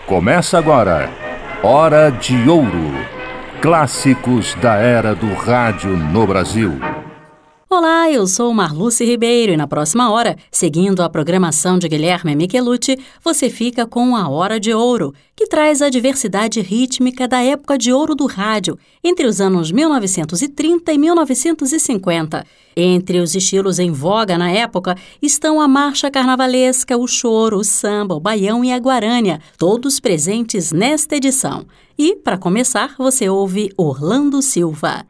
Começa agora, Hora de Ouro. Clássicos da era do rádio no Brasil. Olá, eu sou Marluce Ribeiro e na próxima hora, seguindo a programação de Guilherme Michelucci, você fica com a Hora de Ouro, que traz a diversidade rítmica da época de ouro do rádio, entre os anos 1930 e 1950. Entre os estilos em voga na época estão a marcha carnavalesca, o choro, o samba, o baião e a guarânia, todos presentes nesta edição. E, para começar, você ouve Orlando Silva.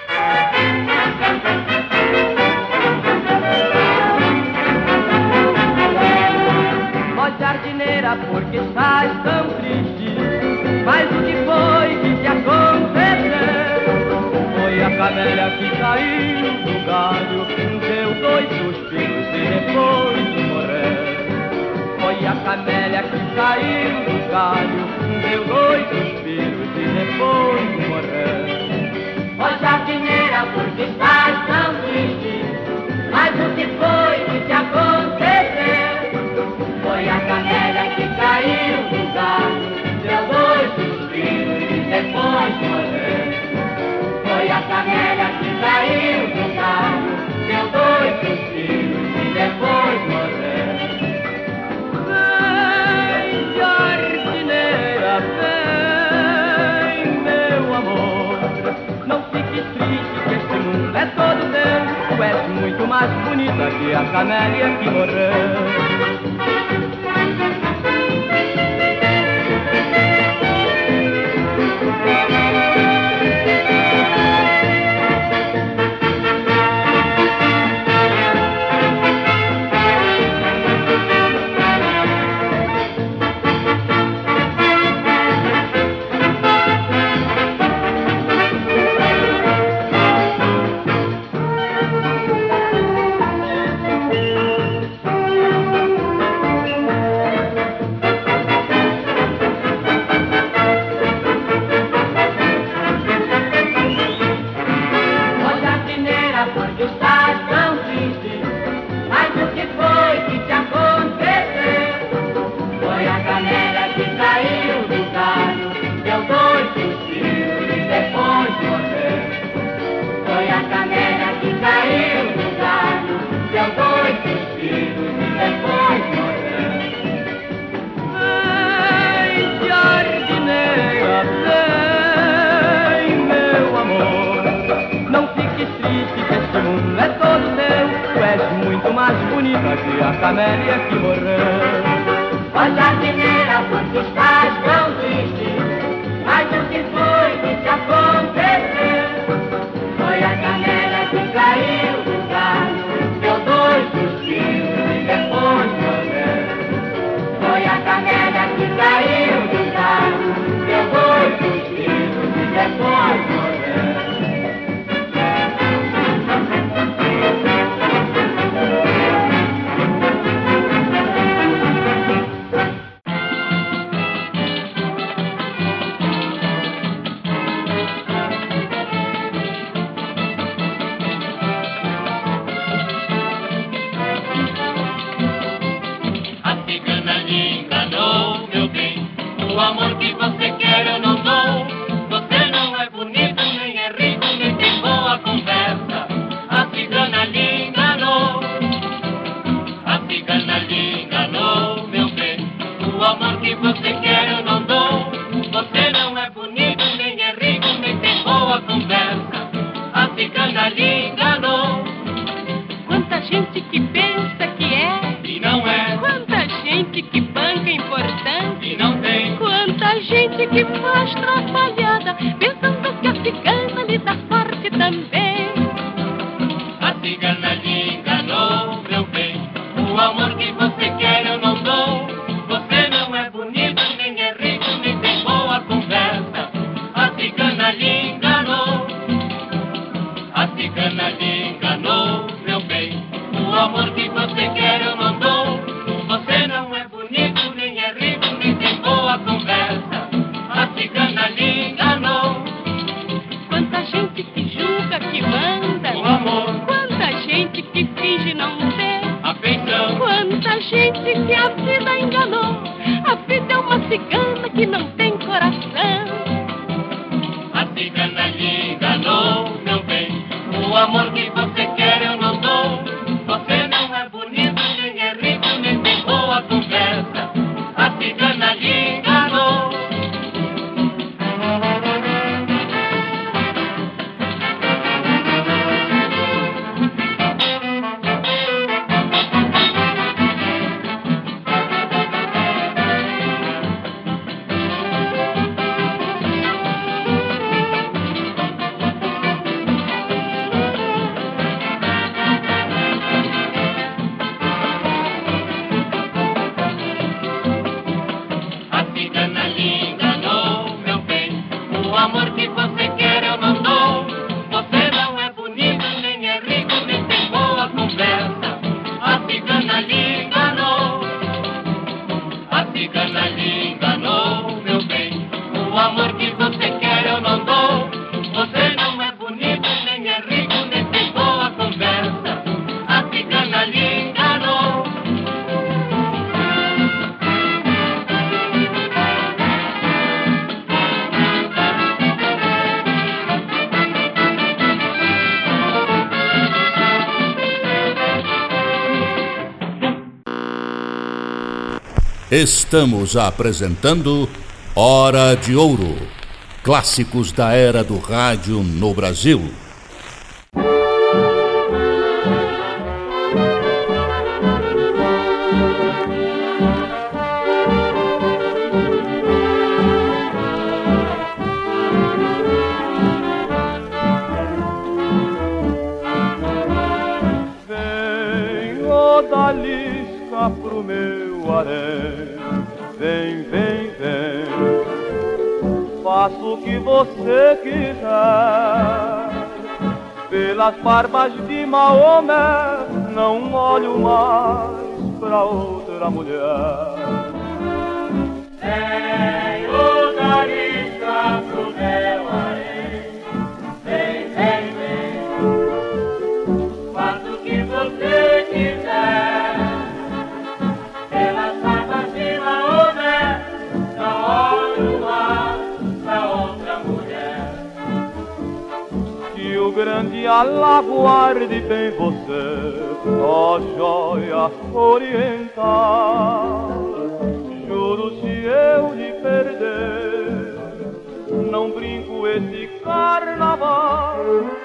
Jardineira, porque estás tão triste? Mas o que foi que te aconteceu? Foi a camélia que caiu do galho, deu 2 suspiros e depois morreu. Foi a camélia que caiu do galho, deu 2 suspiros e depois morreu. Ó jardineira, porque estás tão triste? Mas o que foi que te aconteceu? Foi a camélia que caiu do galho, deu 2 suspiros e depois morreu. Foi a camélia que caiu do galho, deu 2 suspiros e depois morreu. Vem, jardineira, vem, meu amor. Não fiques triste que este mundo é todo teu. Tu és muito mais bonita que a camélia que morreu. Que a camélia que morreu. Ó jardineira, porque estás tão triste? Mas o que foi que te aconteceu? Foi a camélia que caiu do galho, deu 2 suspiros e depois morreu. Foi a camélia que caiu do galho, deu 2 suspiros e depois morreu. O amor que você quer eu não dou. Você não é bonito nem cigana lhe enganou, meu bem. O amor que você quer eu não dou. Você não é bonito, nem é rico, nem tem boa conversa. A cigana lhe enganou. Estamos apresentando Hora de Ouro, clássicos da era do rádio no Brasil. Vem, odalisca pro meu harém. Vem, vem, vem, faça o que você quiser. Pelas barbas de Maomé, não olho mais pra outra mulher. Vem, odalisca pro meu harém. Vem, vem, vem, faça o que você quiser. O grande Alá guarde bem você, ó joia oriental. Juro, se eu lhe perder, não brinco esse carnaval.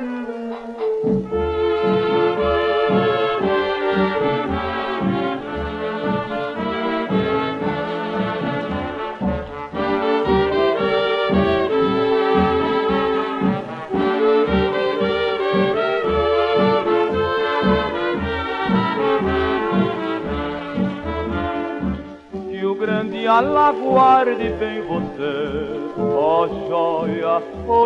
Alá guarde bem você, ó joia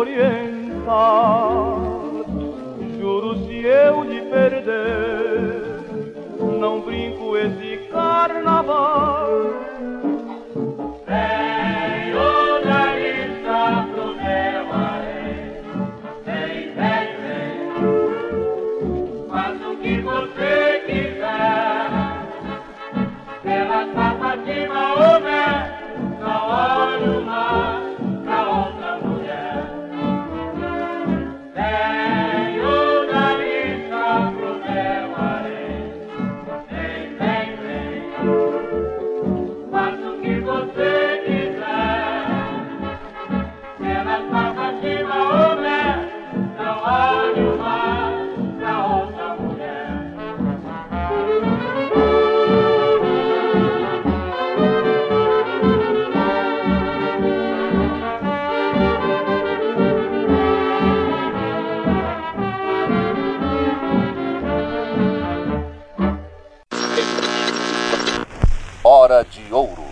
oriental. Juro, se eu lhe perder, não brinco esse carnaval. Vem, odalisca pro meu harém. Vem, vem, vem, faz o que você quiser. Pelas papas de Maomé, não olho mais pra outra mulher. Vem, odalisca pro meu harém. Vem, vem, vem, faz o que você quiser. Pelas papas de Maomé, não olho mais pra outra mulher. Hora de Ouro.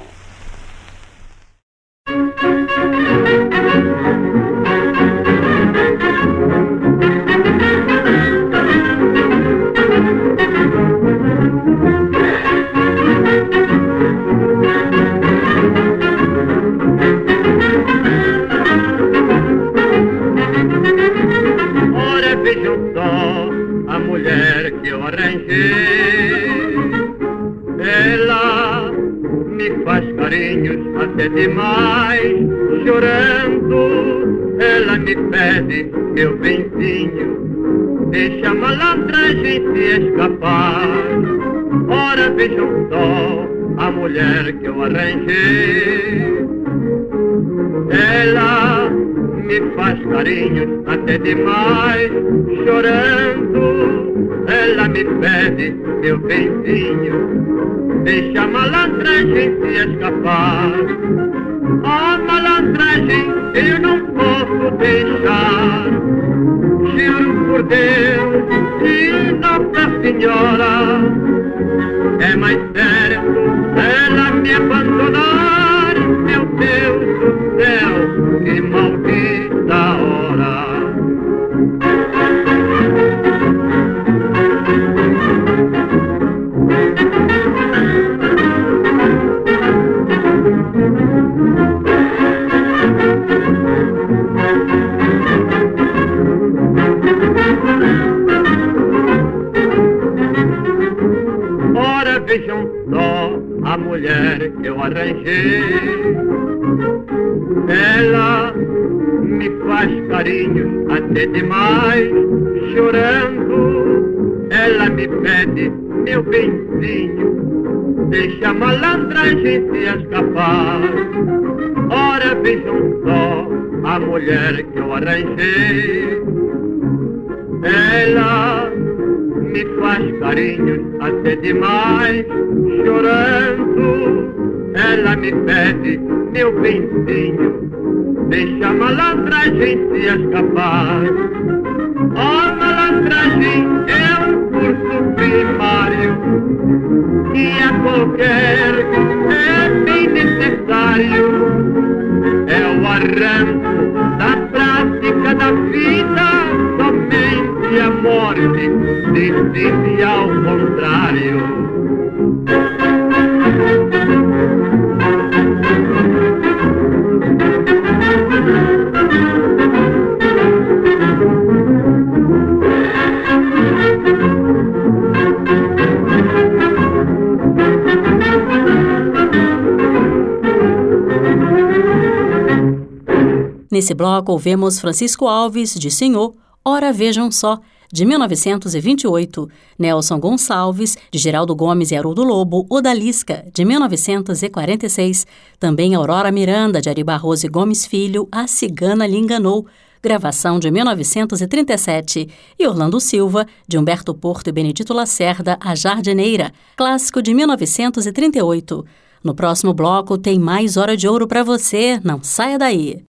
Ora, vejam só a mulher que eu arranjei. Ela me faz carinhos até demais. Chorando, ela me pede meu benzinho, deixa a malandragem se escapar. Ora, vejam só a mulher que eu arranjei. Ela me faz carinhos até demais. Chorando, ela me pede meu benzinho, deixa a malandragem se escapar. A malandragem eu não posso deixar. Juro por Deus e Nossa Senhora, é mais certo ela me abandonar. Meu Deus do céu, que maldita hora. mulher que eu arranjei. Ela me faz carinho até demais, chorando. Ela me pede, meu benzinho, deixa a malandragem se escapar. Ora vejam só a mulher que eu arranjei. Ela me faz carinho até demais, chorando. Ela me pede, meu benzinho, deixa a malandragem se escapar. A malandragem é um curso primário que a qualquer é bem necessário. É o arranco da prática da vida, somente a morte decide ao contrário. Nesse bloco, ouvimos Francisco Alves, de Senhor, Ora Vejam Só, de 1928, Nelson Gonçalves, de Geraldo Gomes e Haroldo Lobo, Odalisca, de 1946, também Aurora Miranda, de Ari Barroso e Gomes Filho, A Cigana Lhe Enganou, gravação de 1937, e Orlando Silva, de Humberto Porto e Benedito Lacerda, A Jardineira, clássico de 1938. No próximo bloco tem mais Hora de Ouro para você, não saia daí!